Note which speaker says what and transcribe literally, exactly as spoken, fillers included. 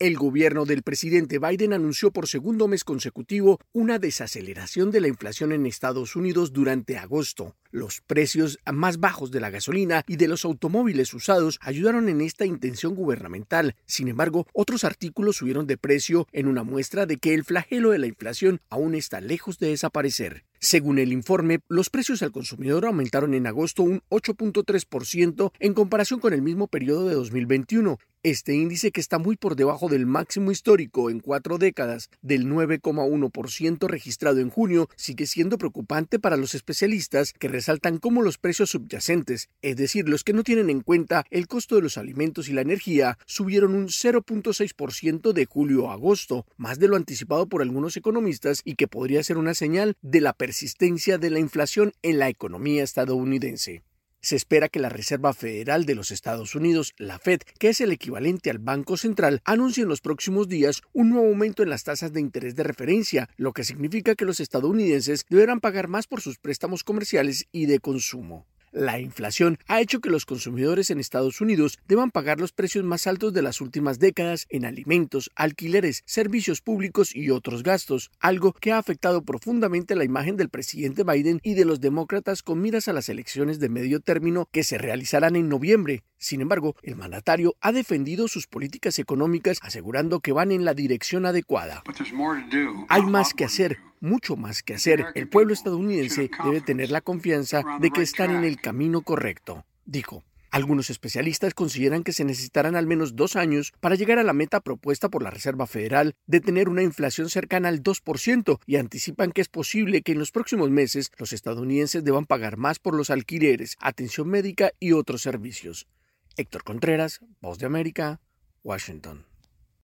Speaker 1: El gobierno del presidente Biden anunció por segundo mes consecutivo una desaceleración de la inflación en Estados Unidos durante agosto. Los precios más bajos de la gasolina y de los automóviles usados ayudaron en esta intención gubernamental. Sin embargo, otros artículos subieron de precio en una muestra de que el flagelo de la inflación aún está lejos de desaparecer. Según el informe, los precios al consumidor aumentaron en agosto un ocho punto tres por ciento en comparación con el mismo periodo de dos mil veintiuno. Este índice, que está muy por debajo del máximo histórico en cuatro décadas del nueve coma uno por ciento registrado en junio, sigue siendo preocupante para los especialistas, que resaltan cómo los precios subyacentes, es decir, los que no tienen en cuenta el costo de los alimentos y la energía, subieron un cero punto seis por ciento de julio a agosto, más de lo anticipado por algunos economistas y que podría ser una señal de la persistencia de la inflación en la economía estadounidense. Se espera que la Reserva Federal de los Estados Unidos, la Fed, que es el equivalente al Banco Central, anuncie en los próximos días un nuevo aumento en las tasas de interés de referencia, lo que significa que los estadounidenses deberán pagar más por sus préstamos comerciales y de consumo. La inflación ha hecho que los consumidores en Estados Unidos deban pagar los precios más altos de las últimas décadas en alimentos, alquileres, servicios públicos y otros gastos, algo que ha afectado profundamente la imagen del presidente Biden y de los demócratas con miras a las elecciones de medio término que se realizarán en noviembre. Sin embargo, el mandatario ha defendido sus políticas económicas, asegurando que van en la dirección adecuada. Hay más que hacer, mucho más que hacer. El pueblo estadounidense debe tener la confianza de que están en el camino correcto, dijo. Algunos especialistas consideran que se necesitarán al menos dos años para llegar a la meta propuesta por la Reserva Federal de tener una inflación cercana al dos por ciento y anticipan que es posible que en los próximos meses los estadounidenses deban pagar más por los alquileres, atención médica y otros servicios. Héctor Contreras, Voz de América, Washington.